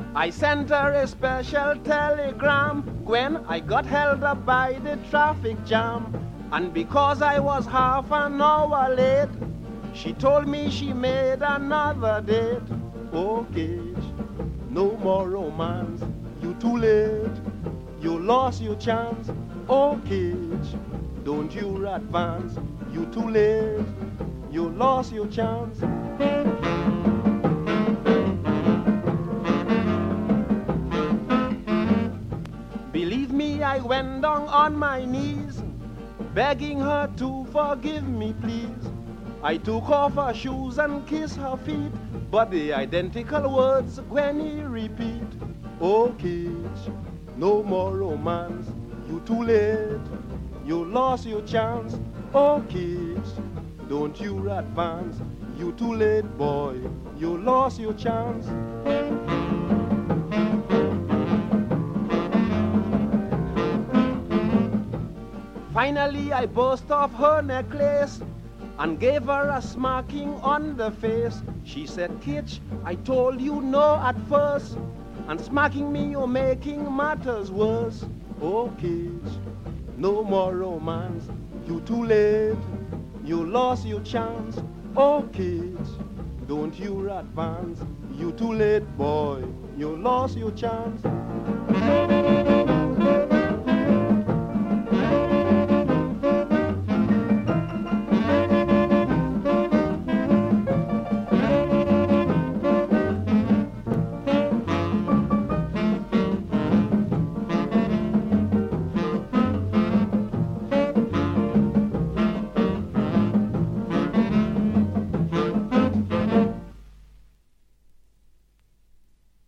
I sent her a special telegram when I got held up by the traffic jam. And because I was half an hour late, she told me she made another date. Oh, Gage, no more romance. You too late. You lost your chance. Oh, Gage, don't you advance. You too late. You lost your chance. Believe me, I went down on my knees, begging her to forgive me, please. I took off her shoes and kissed her feet, but the identical words Gwenny repeat. Oh, Cage, no more romance. You too late. You lost your chance. Oh, Cage, don't you advance. You too late, boy. You lost your chance. Finally, I burst off her necklace and gave her a smacking on the face. She said, Kitch, I told you no at first, and smacking me you're making matters worse. Oh, Kitch, no more romance. You too late. You lost your chance. Oh, Kitch, don't you advance. You too late, boy. You lost your chance.